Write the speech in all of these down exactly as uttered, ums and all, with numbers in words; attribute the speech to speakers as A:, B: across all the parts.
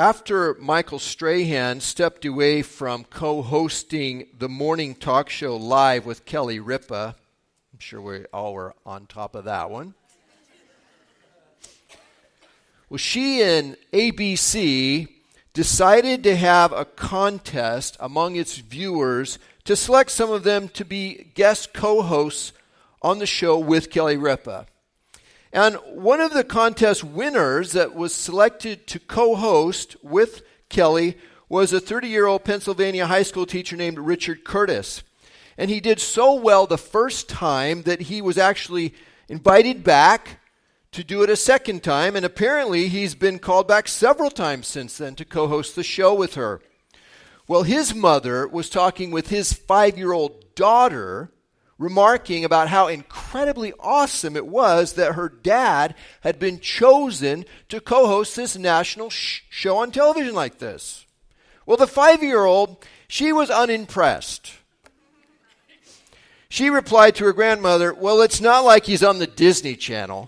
A: After Michael Strahan stepped away from co-hosting the morning talk show live with Kelly Ripa, I'm sure we all were on top of that one. Well, she and A B C decided to have a contest among its viewers to select some of them to be guest co-hosts on the show with Kelly Ripa. And one of the contest winners that was selected to co-host with Kelly was a thirty-year-old Pennsylvania high school teacher named Richard Curtis. And he did so well the first time that he was actually invited back to do it a second time. And apparently he's been called back several times since then to co-host the show with her. Well, his mother was talking with his five-year-old daughter, remarking about how incredibly awesome it was that her dad had been chosen to co-host this national sh- show on television like this. Well, the five-year-old, she was unimpressed. She replied to her grandmother, "Well, it's not like he's on the Disney Channel."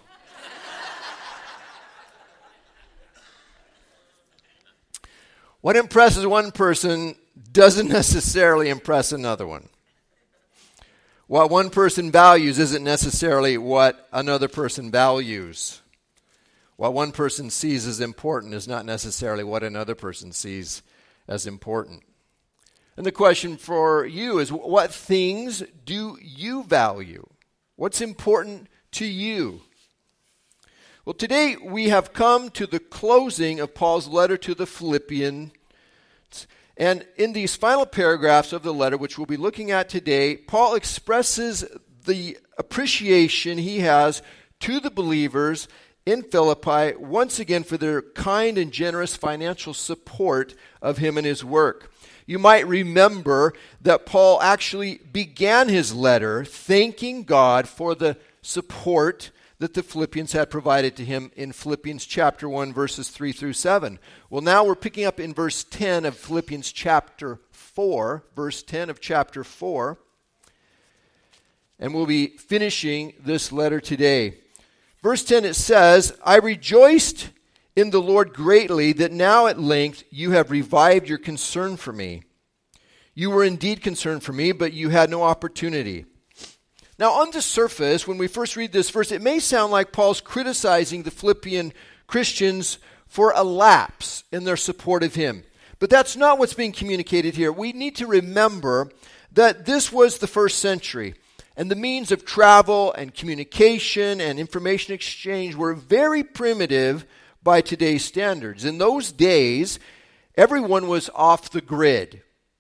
A: What impresses one person doesn't necessarily impress another one. What one person values isn't necessarily what another person values. What one person sees as important is not necessarily what another person sees as important. And the question for you is, what things do you value? What's important to you? Well, today we have come to the closing of Paul's letter to the Philippians. And in these final paragraphs of the letter, which we'll be looking at today, Paul expresses the appreciation he has to the believers in Philippi once again for their kind and generous financial support of him and his work. You might remember that Paul actually began his letter thanking God for the support that the Philippians had provided to him in Philippians chapter one, verses three through seven. Well, now we're picking up in verse ten of Philippians chapter four, verse ten of chapter four, and we'll be finishing this letter today. Verse ten, it says, "I rejoiced in the Lord greatly that now at length you have revived your concern for me. You were indeed concerned for me, but you had no opportunity." Now, on the surface, when we first read this verse, it may sound like Paul's criticizing the Philippian Christians for a lapse in their support of him. But that's not what's being communicated here. We need to remember that this was the first century, and the means of travel and communication and information exchange were very primitive by today's standards. In those days, everyone was off the grid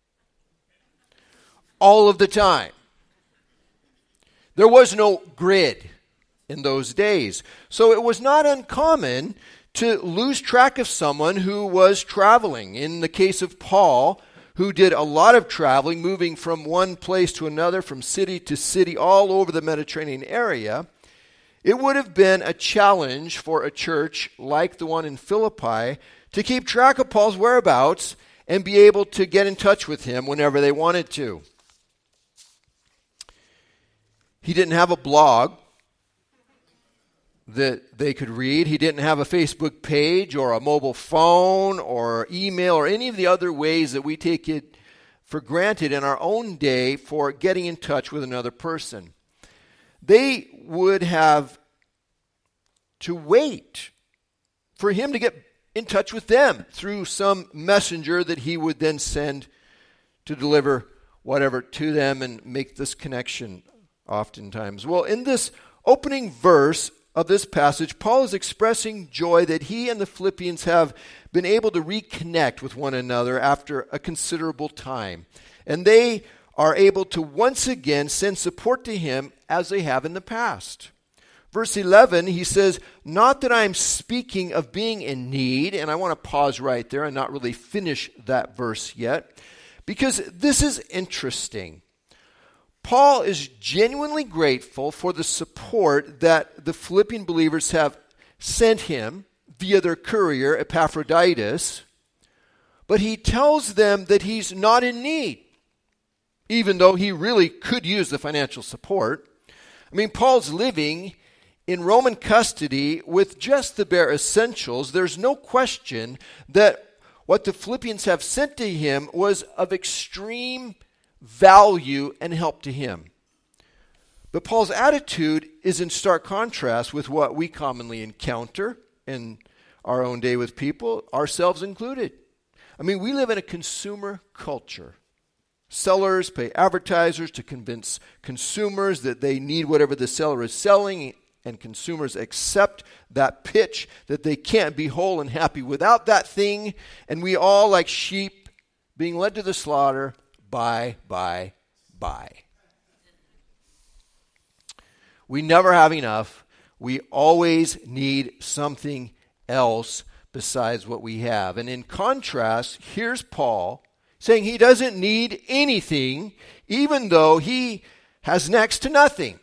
A: all of the time. There was no grid in those days. So it was not uncommon to lose track of someone who was traveling. In the case of Paul, who did a lot of traveling, moving from one place to another, from city to city, all over the Mediterranean area, it would have been a challenge for a church like the one in Philippi to keep track of Paul's whereabouts and be able to get in touch with him whenever they wanted to. He didn't have a blog that they could read. He didn't have a Facebook page or a mobile phone or email or any of the other ways that we take it for granted in our own day for getting in touch with another person. They would have to wait for him to get in touch with them through some messenger that he would then send to deliver whatever to them and make this connection oftentimes. Well, in this opening verse of this passage, Paul is expressing joy that he and the Philippians have been able to reconnect with one another after a considerable time. And they are able to once again send support to him as they have in the past. Verse eleven, he says, "Not that I'm speaking of being in need," and I want to pause right there and not really finish that verse yet, because this is interesting. Paul is genuinely grateful for the support that the Philippian believers have sent him via their courier, Epaphroditus, but he tells them that he's not in need, even though he really could use the financial support. I mean, Paul's living in Roman custody with just the bare essentials. There's no question that what the Philippians have sent to him was of extreme value and help to him. But Paul's attitude is in stark contrast with what we commonly encounter in our own day with people, ourselves included. I mean, we live in a consumer culture. Sellers pay advertisers to convince consumers that they need whatever the seller is selling, and consumers accept that pitch that they can't be whole and happy without that thing, and we all, like sheep, being led to the slaughter, buy, buy, buy. We never have enough. We always need something else besides what we have. And in contrast, here's Paul saying he doesn't need anything, even though he has next to nothing.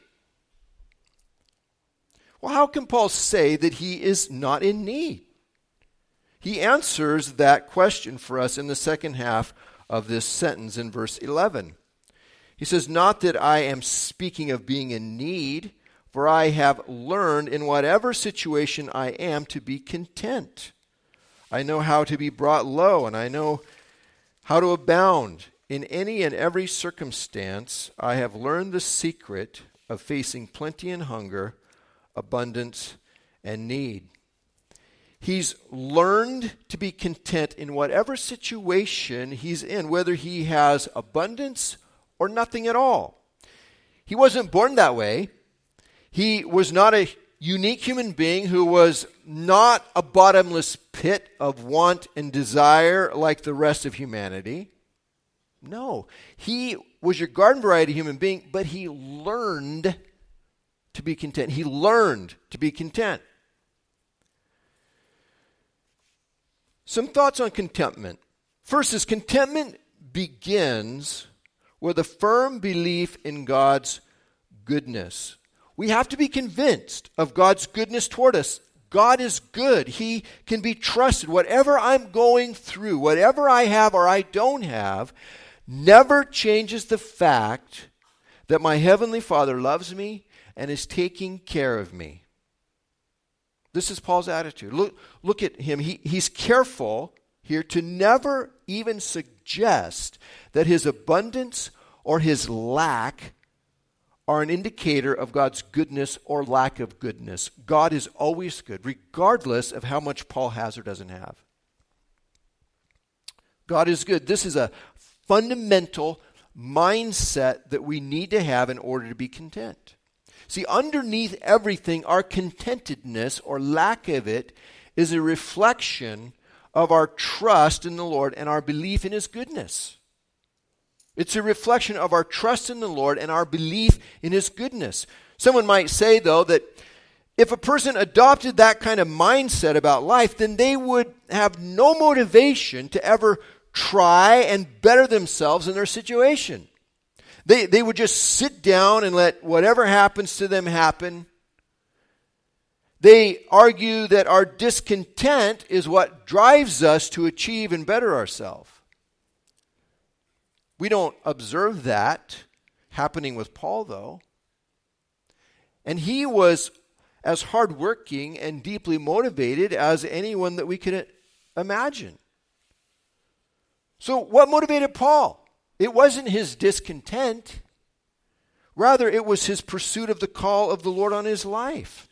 A: Well, how can Paul say that he is not in need? He answers that question for us in the second half of this sentence in verse eleven. He says, "Not that I am speaking of being in need, for I have learned in whatever situation I am to be content. I know how to be brought low, and I know how to abound. In any and every circumstance, I have learned the secret of facing plenty and hunger, abundance and need." He's learned to be content in whatever situation he's in, whether he has abundance or nothing at all. He wasn't born that way. He was not a unique human being who was not a bottomless pit of want and desire like the rest of humanity. No, he was your garden variety human being, but he learned to be content. He learned to be content. Some thoughts on contentment. First is contentment begins with a firm belief in God's goodness. We have to be convinced of God's goodness toward us. God is good. He can be trusted. Whatever I'm going through, whatever I have or I don't have, never changes the fact that my Heavenly Father loves me and is taking care of me. This is Paul's attitude. Look, look at him. He, he's careful here to never even suggest that his abundance or his lack are an indicator of God's goodness or lack of goodness. God is always good, regardless of how much Paul has or doesn't have. God is good. This is a fundamental mindset that we need to have in order to be content. See, underneath everything, our contentedness or lack of it is a reflection of our trust in the Lord and our belief in His goodness. It's a reflection of our trust in the Lord and our belief in His goodness. Someone might say, though, that if a person adopted that kind of mindset about life, then they would have no motivation to ever try and better themselves in their situation. They, they would just sit down and let whatever happens to them happen. They argue that our discontent is what drives us to achieve and better ourselves. We don't observe that happening with Paul, though. And he was as hardworking and deeply motivated as anyone that we could imagine. So what motivated Paul? It wasn't his discontent. Rather, it was his pursuit of the call of the Lord on his life.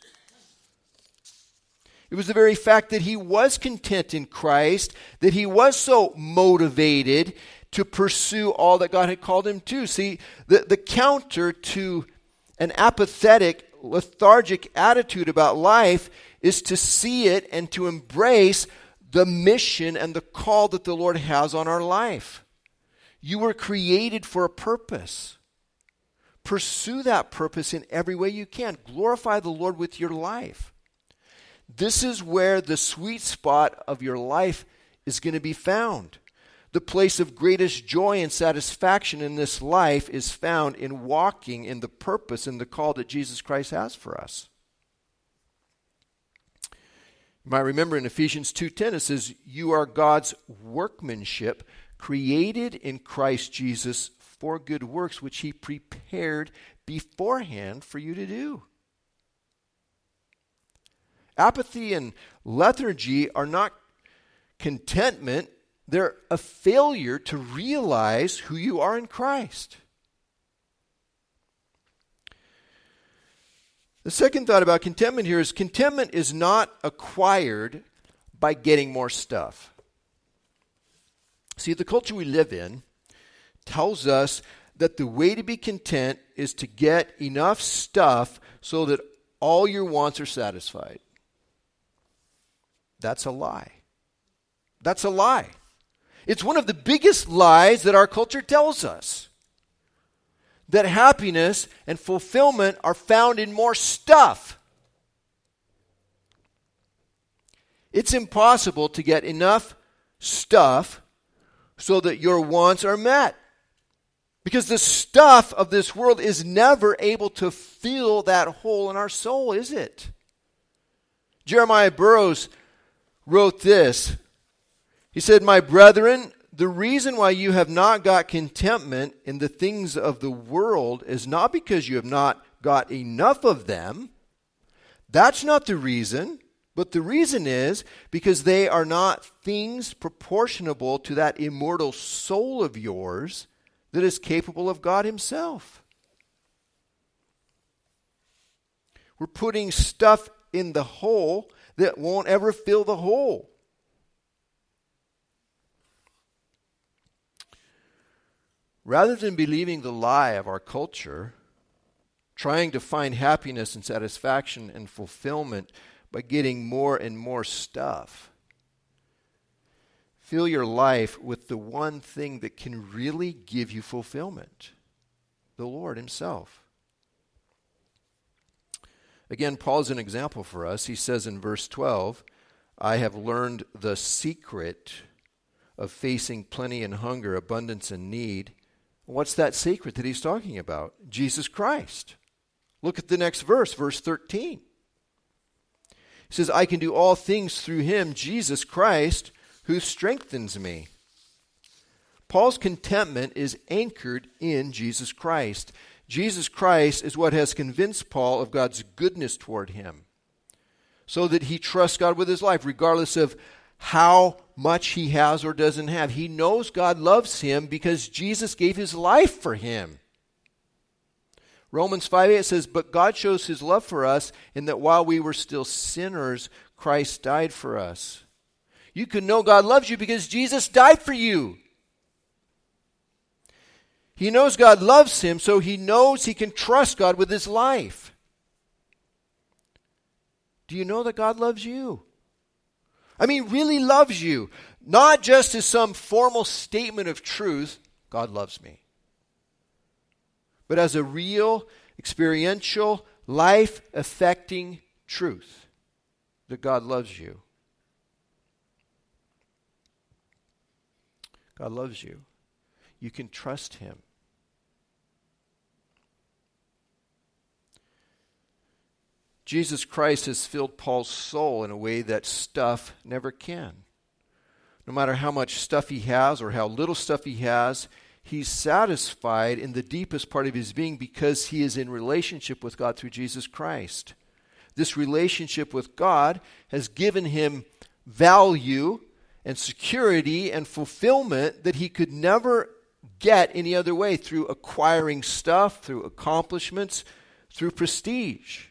A: It was the very fact that he was content in Christ, that he was so motivated to pursue all that God had called him to. See, the, the counter to an apathetic, lethargic attitude about life is to see it and to embrace the mission and the call that the Lord has on our life. You were created for a purpose. Pursue that purpose in every way you can. Glorify the Lord with your life. This is where the sweet spot of your life is going to be found. The place of greatest joy and satisfaction in this life is found in walking in the purpose and the call that Jesus Christ has for us. You might remember in Ephesians two ten it says, "You are God's workmanship, created in Christ Jesus for good works, which He prepared beforehand for you to do." Apathy and lethargy are not contentment They're a failure to realize who you are in Christ. The second thought about contentment here is contentment is not acquired by getting more stuff. See, the culture we live in tells us that the way to be content is to get enough stuff so that all your wants are satisfied. That's a lie. That's a lie. It's one of the biggest lies that our culture tells us. That happiness and fulfillment are found in more stuff. It's impossible to get enough stuff so that your wants are met. Because the stuff of this world is never able to fill that hole in our soul, is it? Jeremiah Burroughs wrote this. He said, "My brethren, the reason why you have not got contentment in the things of the world is not because you have not got enough of them. That's not the reason. But the reason is because they are not things proportionable to that immortal soul of yours that is capable of God himself." We're putting stuff in the hole that won't ever fill the hole. Rather than believing the lie of our culture, trying to find happiness and satisfaction and fulfillment by getting more and more stuff, fill your life with the one thing that can really give you fulfillment, the Lord himself. Again, Paul's an example for us. He says in verse twelve, "I have learned the secret of facing plenty and hunger, abundance and need." What's that secret that he's talking about? Jesus Christ. Look at the next verse, verse thirteen. He says, "I can do all things through him, Jesus Christ, who strengthens me." Paul's contentment is anchored in Jesus Christ. Jesus Christ is what has convinced Paul of God's goodness toward him, so that he trusts God with his life, regardless of how much he has or doesn't have. He knows God loves him because Jesus gave his life for him. Romans five eight says, "But God shows his love for us in that while we were still sinners, Christ died for us." You can know God loves you because Jesus died for you. He knows God loves him, so he knows he can trust God with his life. Do you know that God loves you? I mean, really loves you. Not just as some formal statement of truth, God loves me, but as a real, experiential, life-affecting truth that God loves you. God loves you. You can trust him. Jesus Christ has filled Paul's soul in a way that stuff never can. No matter how much stuff he has or how little stuff he has, he's satisfied in the deepest part of his being because he is in relationship with God through Jesus Christ. This relationship with God has given him value and security and fulfillment that he could never get any other way, through acquiring stuff, through accomplishments, through prestige.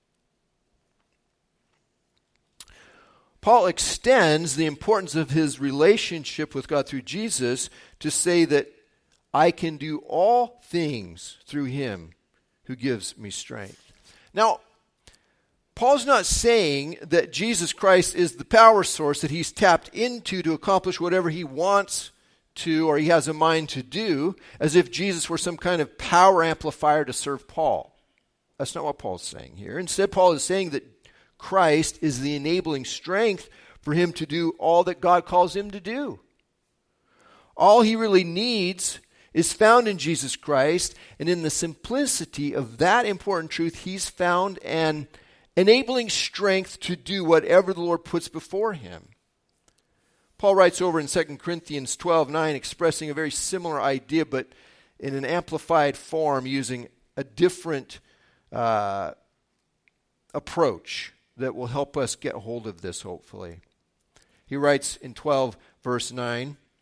A: Paul extends the importance of his relationship with God through Jesus to say that I can do all things through him who gives me strength. Now, Paul's not saying that Jesus Christ is the power source that he's tapped into to accomplish whatever he wants to or he has a mind to do, as if Jesus were some kind of power amplifier to serve Paul. That's not what Paul's saying here. Instead, Paul is saying that Christ is the enabling strength for him to do all that God calls him to do. All he really needs is found in Jesus Christ, and in the simplicity of that important truth, he's found an enabling strength to do whatever the Lord puts before him. Paul writes over in Second Corinthians twelve nine, expressing a very similar idea, but in an amplified form, using a different uh, approach that will help us get hold of this, hopefully. He writes in twelve, verse nine,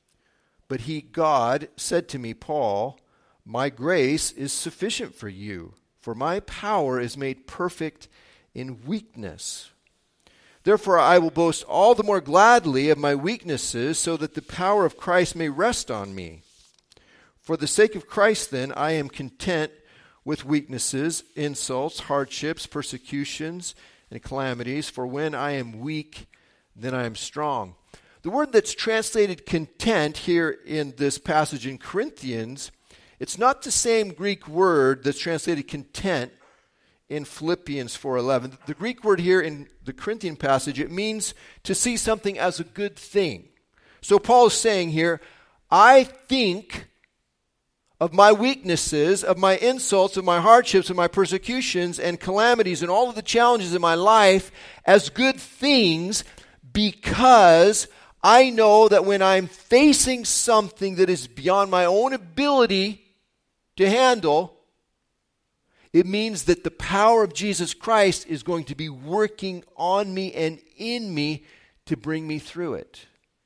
A: But he, God, said to me, Paul, my grace is sufficient for you, for my power is made perfect in weakness. Therefore I will boast all the more gladly of my weaknesses, so that the power of Christ may rest on me. For the sake of Christ, then, I am content with weaknesses, insults, hardships, persecutions, and calamities. For when I am weak, then I am strong. The word that's translated content here in this passage in Corinthians, it's not the same Greek word that's translated content in Philippians four eleven. The Greek word here in the Corinthian passage, it means to see something as a good thing. So Paul is saying here, I think of my weaknesses, of my insults, of my hardships, of my persecutions and calamities and all of the challenges in my life as good things, because I know that when I'm facing something that is beyond my own ability to handle, it means that the power of Jesus Christ is going to be working on me and in me to bring me through it.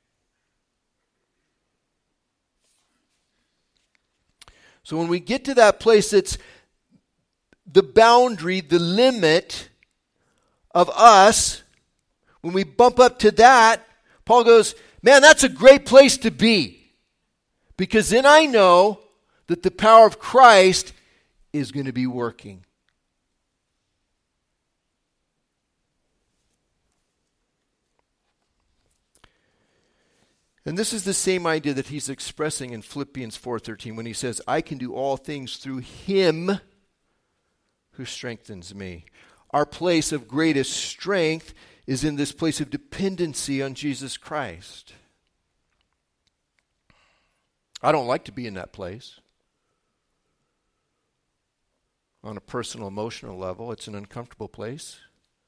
A: So when we get to that place that's the boundary, the limit of us, when we bump up to that, Paul goes, man, that's a great place to be. Because then I know that the power of Christ is going to be working. And this is the same idea that he's expressing in Philippians four thirteen when he says, I can do all things through him who strengthens me. Our place of greatest strength is in this place of dependency on Jesus Christ. I don't like to be in that place. On a personal, emotional level, it's an uncomfortable place.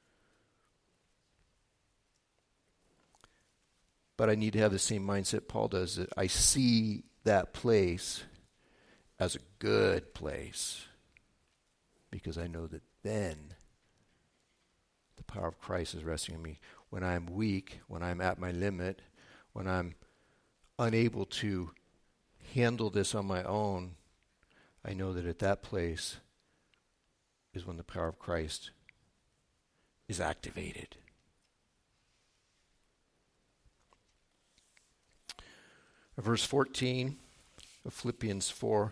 A: But I need to have the same mindset Paul does, that I see that place as a good place, because I know that then the power of Christ is resting on me. When I'm weak, when I'm at my limit, when I'm unable to handle this on my own, I know that at that place is when the power of Christ is activated. Verse fourteen of Philippians four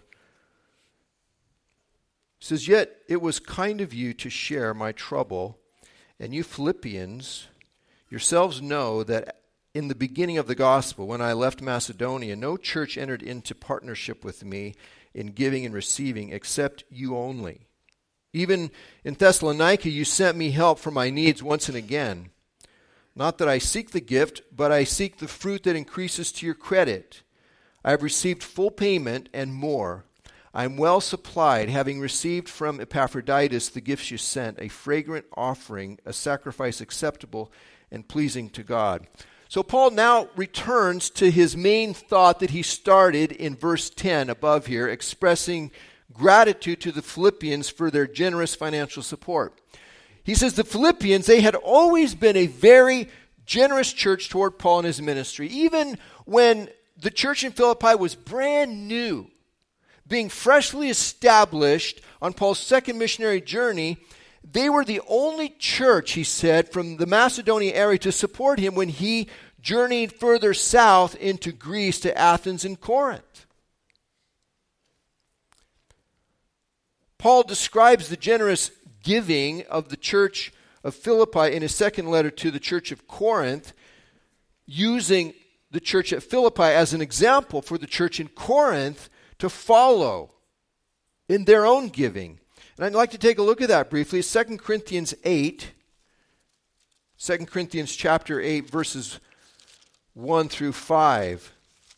A: says, yet it was kind of you to share my trouble, and you Philippians yourselves know that in the beginning of the gospel, when I left Macedonia, no church entered into partnership with me in giving and receiving except you only. Even in Thessalonica, you sent me help for my needs once and again. Not that I seek the gift, but I seek the fruit that increases to your credit. I have received full payment and more. I am well supplied, having received from Epaphroditus the gifts you sent, a fragrant offering, a sacrifice acceptable and pleasing to God. So Paul now returns to his main thought that he started in verse ten above here, expressing gratitude to the Philippians for their generous financial support. He says the Philippians, they had always been a very generous church toward Paul and his ministry. Even when the church in Philippi was brand new, being freshly established on Paul's second missionary journey, they were the only church, he said, from the Macedonia area to support him when he journeyed further south into Greece to Athens and Corinth. Paul describes the generous giving of the church of Philippi in his second letter to the church of Corinth, using the church at Philippi as an example for the church in Corinth to follow in their own giving. And I'd like to take a look at that briefly. Second Corinthians eight, Second Corinthians chapter eight, verses one through five.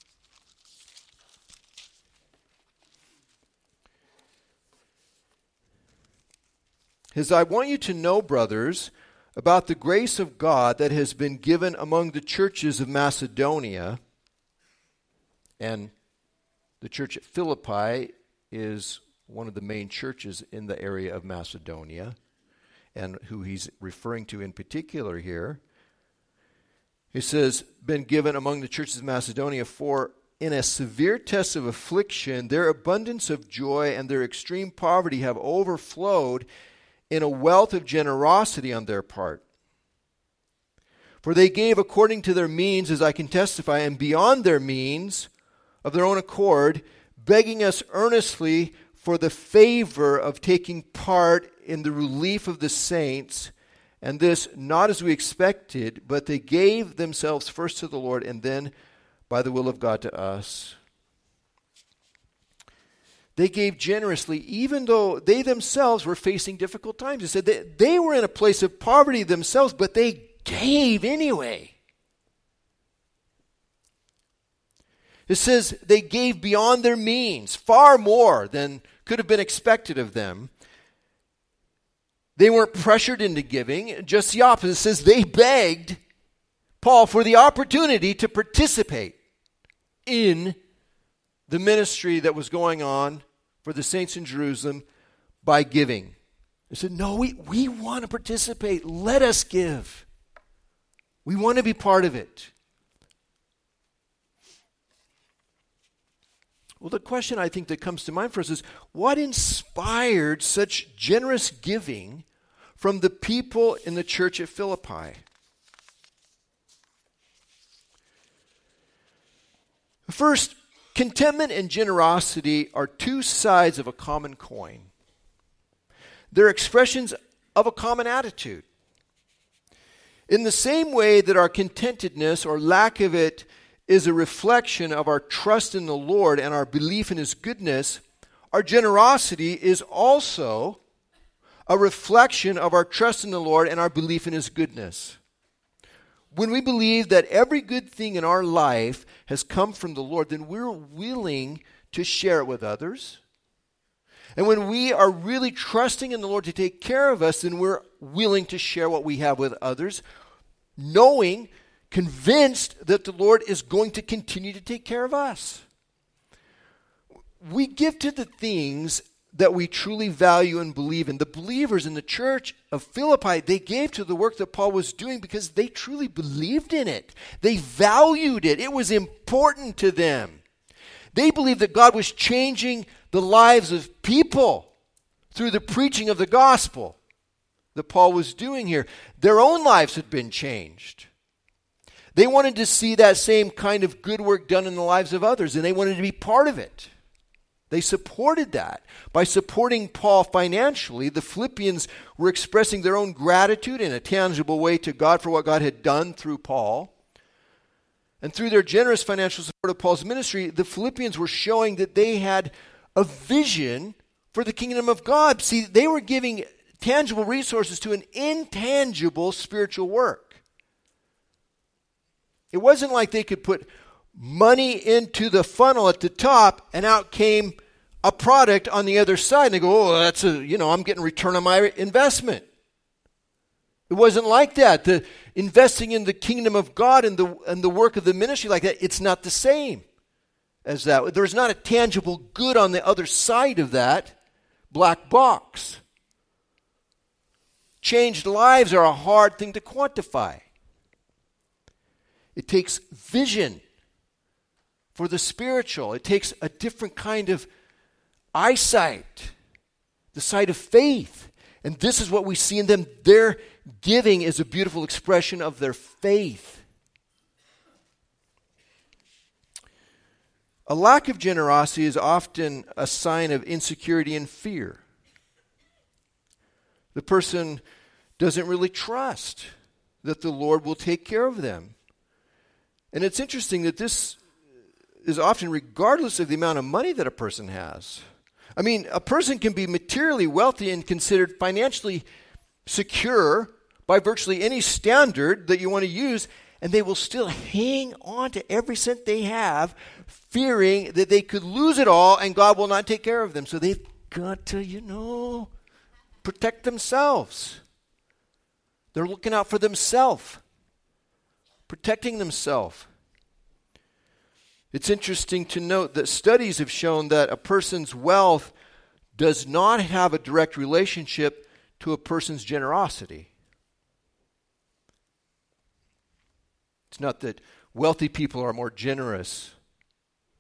A: Is I want you to know, brothers, about the grace of God that has been given among the churches of Macedonia. And the church at Philippi is one of the main churches in the area of Macedonia, and who he's referring to in particular here. He says, been given among the churches of Macedonia, for in a severe test of affliction, their abundance of joy and their extreme poverty have overflowed in a wealth of generosity on their part. For they gave according to their means, as I can testify, and beyond their means of their own accord, begging us earnestly for the favor of taking part in the relief of the saints, and this not as we expected, but they gave themselves first to the Lord and then by the will of God to us. They gave generously even though they themselves were facing difficult times. It said that they were in a place of poverty themselves, but they gave anyway. It says they gave beyond their means, far more than could have been expected of them. They weren't pressured into giving, just the opposite. It says they begged Paul for the opportunity to participate in the ministry that was going on for the saints in Jerusalem by giving. They said, no, we, we want to participate. Let us give. We want to be part of it. Well, the question I think that comes to mind for us is, what inspired such generous giving from the people in the church at Philippi? First, contentment and generosity are two sides of a common coin. They're expressions of a common attitude. In the same way that our contentedness or lack of it is a reflection of our trust in the Lord and our belief in His goodness, our generosity is also a reflection of our trust in the Lord and our belief in His goodness. When we believe that every good thing in our life has come from the Lord, then we're willing to share it with others. And when we are really trusting in the Lord to take care of us, then we're willing to share what we have with others, knowing, convinced that the Lord is going to continue to take care of us. We give to the things that we truly value and believe in. The believers in the church of Philippi, they gave to the work that Paul was doing because they truly believed in it. They valued it. It was important to them. They believed that God was changing the lives of people through the preaching of the gospel that Paul was doing here. Their own lives had been changed. They wanted to see that same kind of good work done in the lives of others, and they wanted to be part of it. They supported that. By supporting Paul financially, the Philippians were expressing their own gratitude in a tangible way to God for what God had done through Paul. And through their generous financial support of Paul's ministry, the Philippians were showing that they had a vision for the kingdom of God. See, they were giving tangible resources to an intangible spiritual work. It wasn't like they could put money into the funnel at the top and out came a product on the other side. And they go, oh, that's a, you know, I'm getting return on my investment. It wasn't like that. The investing in the kingdom of God and the and the work of the ministry like that, it's not the same as that. There's not a tangible good on the other side of that black box. Changed lives are a hard thing to quantify. It takes vision for the spiritual. It takes a different kind of eyesight, the sight of faith. And this is what we see in them. Their giving is a beautiful expression of their faith. A lack of generosity is often a sign of insecurity and fear. The person doesn't really trust that the Lord will take care of them. And it's interesting that this is often regardless of the amount of money that a person has. I mean, a person can be materially wealthy and considered financially secure by virtually any standard that you want to use, and they will still hang on to every cent they have, fearing that they could lose it all and God will not take care of them. So they've got to, you know, protect themselves. They're looking out for themselves, protecting themselves. It's interesting to note that studies have shown that a person's wealth does not have a direct relationship to a person's generosity. It's not that wealthy people are more generous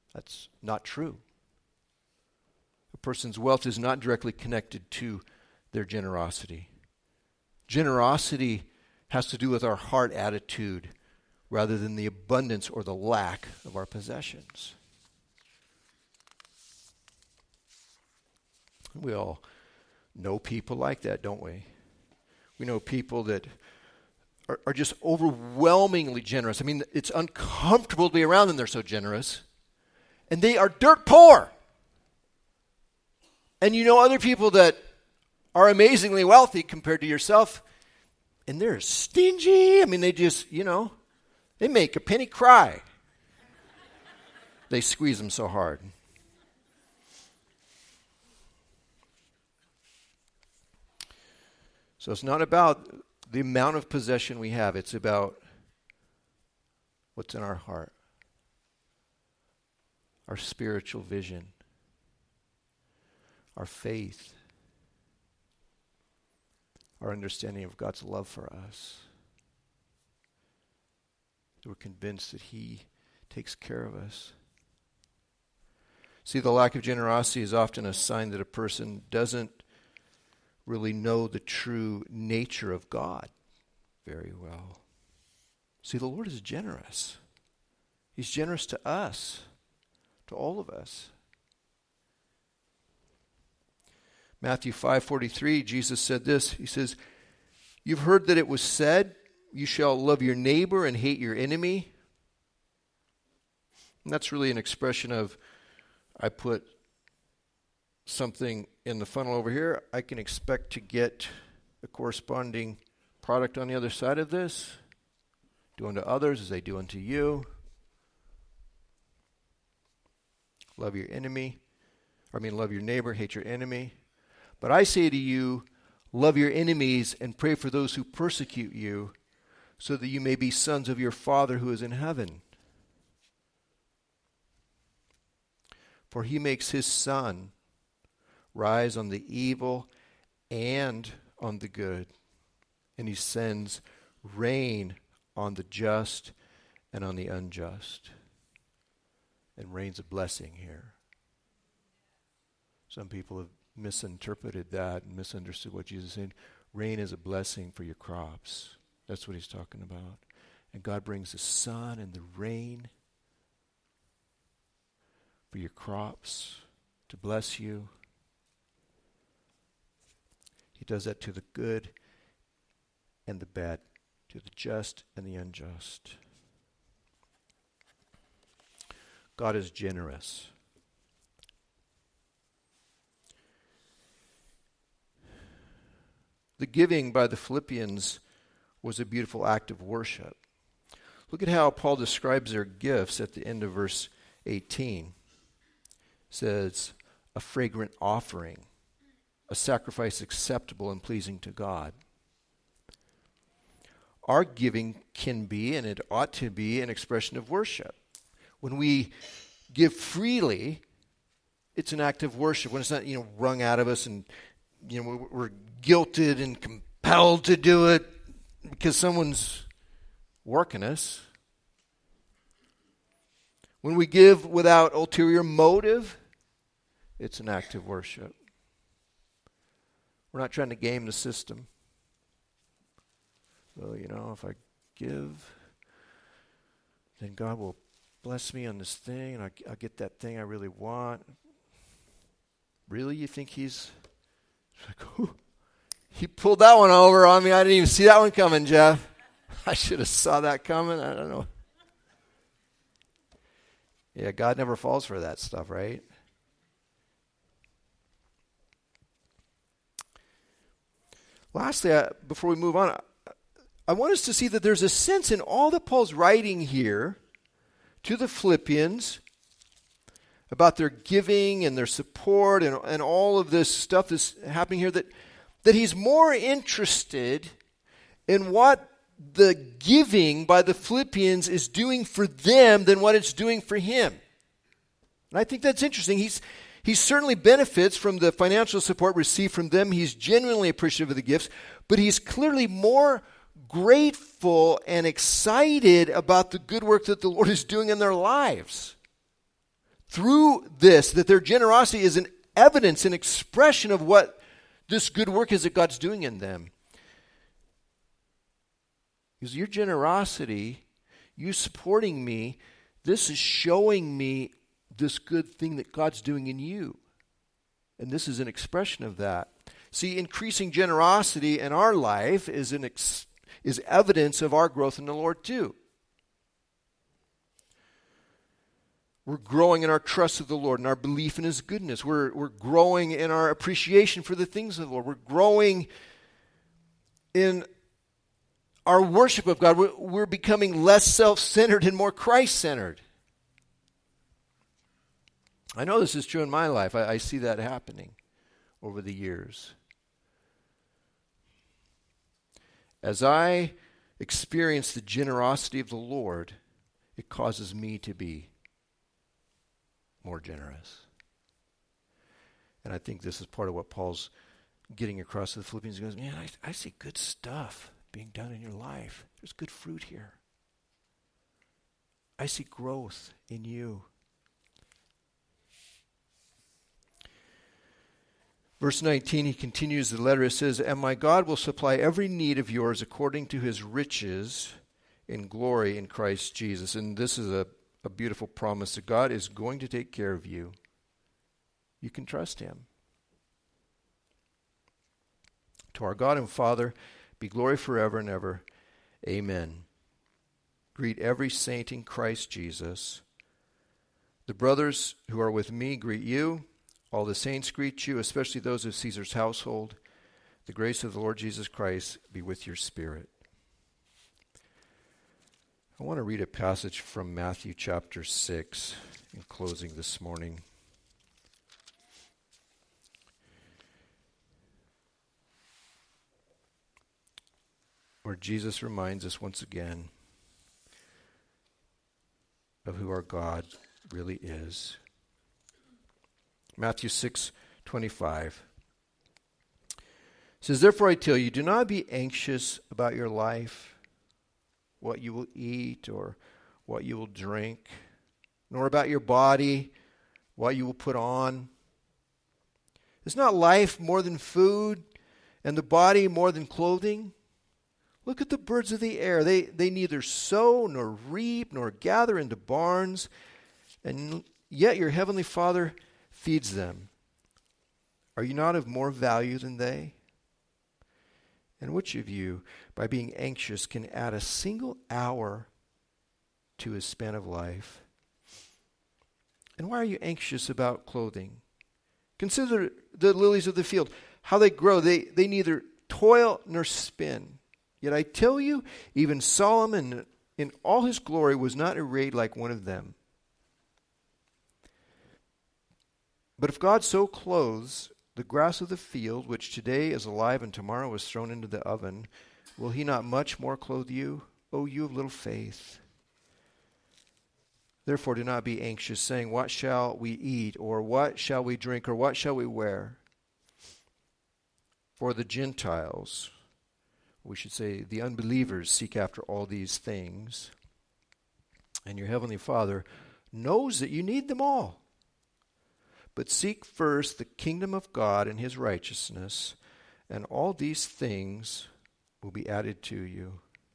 A: That's not true. A person's wealth is not directly connected to their generosity. Generosity has to do with our heart attitude rather than the abundance or the lack of our possessions. We all know people like that, don't we? We know people that are, are just overwhelmingly generous. I mean, it's uncomfortable to be around them. They're so generous. And they are dirt poor. And you know other people that are amazingly wealthy compared to yourself, and they're stingy. I mean, they just, you know, they make a penny cry. They squeeze them so hard. So it's not about the amount of possession we have. It's about what's in our heart, our spiritual vision, our faith, our understanding of God's love for us. We're convinced that He takes care of us. See, the lack of generosity is often a sign that a person doesn't really know the true nature of God very well. See, the Lord is generous. He's generous to us, to all of us. Matthew five forty-three, Jesus said this. He says, "You've heard that it was said, you shall love your neighbor and hate your enemy." And that's really an expression of, I put something in the funnel over here, I can expect to get a corresponding product on the other side of this. Do unto others as they do unto you. Love your enemy. I mean, love your neighbor, hate your enemy. But I say to you, love your enemies and pray for those who persecute you, so that you may be sons of your Father who is in heaven. For He makes His sun rise on the evil and on the good, and He sends rain on the just and on the unjust. And rain's a blessing here. Some people have misinterpreted that and misunderstood what Jesus said. Rain is a blessing for your crops. That's what He's talking about. And God brings the sun and the rain for your crops to bless you. He does that to the good and the bad, to the just and the unjust. God is generous. The giving by the Philippians was a beautiful act of worship. Look at how Paul describes their gifts at the end of verse eighteen. It says, a fragrant offering, a sacrifice acceptable and pleasing to God. Our giving can be, and it ought to be, an expression of worship. When we give freely, it's an act of worship. When it's not, you know, wrung out of us and, you know, we're, we're guilted and compelled to do it because someone's working us. When we give without ulterior motive, it's an act of worship. We're not trying to game the system. Well, you know, if I give, then God will bless me on this thing, and I, I'll get that thing I really want. Really? You think He's like, ooh, He pulled that one over on me. I didn't even see that one coming, Jeff. I should have saw that coming. I don't know. Yeah, God never falls for that stuff, right? Lastly, I, before we move on, I, I want us to see that there's a sense in all that Paul's writing here to the Philippians about their giving and their support and, and all of this stuff that's happening here, that, that he's more interested in what the giving by the Philippians is doing for them than what it's doing for him. And I think that's interesting. He's he certainly benefits from the financial support received from them. He's genuinely appreciative of the gifts, but he's clearly more grateful and excited about the good work that the Lord is doing in their lives. through this, that their generosity is an evidence, an expression of what this good work is that God's doing in them. Because your generosity, you supporting me, this is showing me this good thing that God's doing in you. And this is an expression of that. See, increasing generosity in our life is an ex- is evidence of our growth in the Lord too. We're growing in our trust of the Lord and our belief in His goodness. We're, we're growing in our appreciation for the things of the Lord. We're growing in our worship of God. We're, we're becoming less self-centered and more Christ-centered. I know this is true in my life. I, I see that happening over the years. As I experience the generosity of the Lord, it causes me to be more generous. And I think this is part of what Paul's getting across to the Philippians. He goes, man, I, I see good stuff being done in your life. There's good fruit here. I see growth in you. Verse nineteen, he continues the letter. It says, and my God will supply every need of yours according to His riches in glory in Christ Jesus. And this is a A beautiful promise that God is going to take care of you. You can trust Him. To our God and Father, be glory forever and ever. Amen. Greet every saint in Christ Jesus. The brothers who are with me greet you. All the saints greet you, especially those of Caesar's household. The grace of the Lord Jesus Christ be with your spirit. I want to read a passage from Matthew chapter six in closing this morning. Where Jesus reminds us once again of who our God really is. Matthew six twenty-five says, therefore I tell you, do not be anxious about your life, what you will eat or what you will drink, nor about your body, what you will put on. Is not life more than food, and the body more than clothing? Look at the birds of the air. They, they neither sow nor reap nor gather into barns, and yet your heavenly Father feeds them. Are you not of more value than they? And which of you, by being anxious, can add a single hour to his span of life? And why are you anxious about clothing? Consider the lilies of the field, how they grow. They, they neither toil nor spin. Yet I tell you, even Solomon in all his glory was not arrayed like one of them. But if God so clothes the grass of the field, which today is alive and tomorrow is thrown into the oven, will He not much more clothe you, O you of little faith? Therefore do not be anxious, saying, what shall we eat, or what shall we drink, or what shall we wear? For the Gentiles, we should say the unbelievers, seek after all these things, and your heavenly Father knows that you need them all. But seek first the kingdom of God and His righteousness, and all these things will be added to you.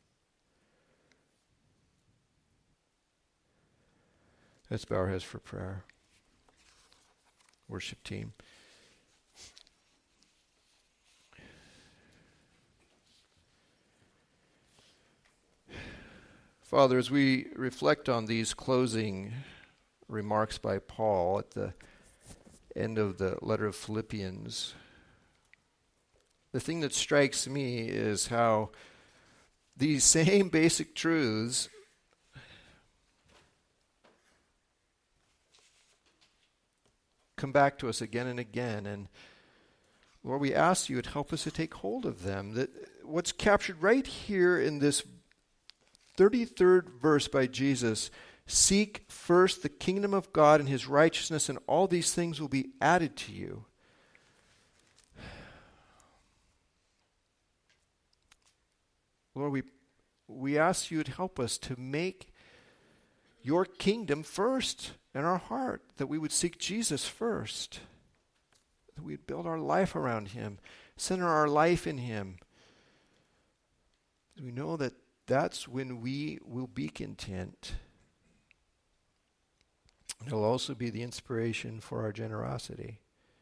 A: Let's bow our heads for prayer. Worship team. Father, as we reflect on these closing remarks by Paul at the end of the letter of Philippians, the thing that strikes me is how these same basic truths come back to us again and again. And Lord, we ask you to help us to take hold of them. That what's captured right here in this thirty-third verse by Jesus, seek first the kingdom of God and His righteousness, and all these things will be added to you. Lord, we we ask you to help us to make your kingdom first in our heart, that we would seek Jesus first, that we'd build our life around him, center our life in him. We know that that's when we will be content. It'll also be the inspiration for our generosity.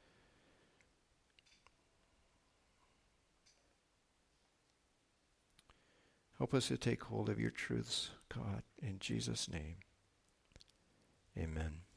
A: Help us to take hold of your truths, God, in Jesus' name. Amen.